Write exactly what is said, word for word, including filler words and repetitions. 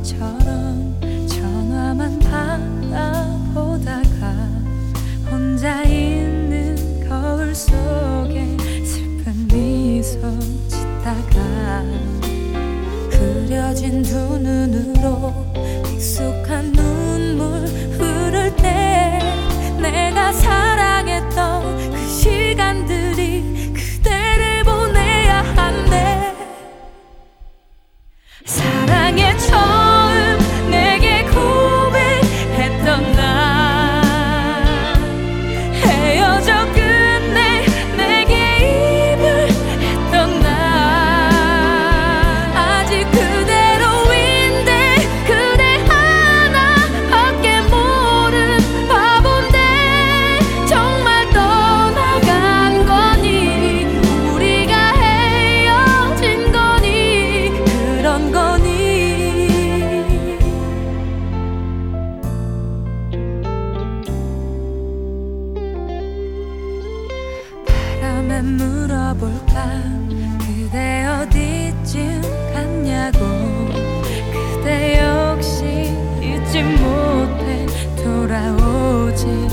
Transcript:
것처럼 전화만 받아보다가 혼자 있는 거울 속에 슬픈 미소 짓다가 그려진 두 눈으로 익숙한 눈물 흐를 때 내가 사랑했던 그 시간들이 그대를 보내야 한대. 사랑의 처음 내게 고백했던 날 헤어져 끝내 내게 이별했던 날 아직 그대로인데 그대 하나밖에 모른 바본데 정말 떠나간 거니 우리가 헤어진 거니 그런 거니. 바람에 물어볼까 그대 어디쯤 갔냐고. 그대 역시 잊지 못해 돌아오지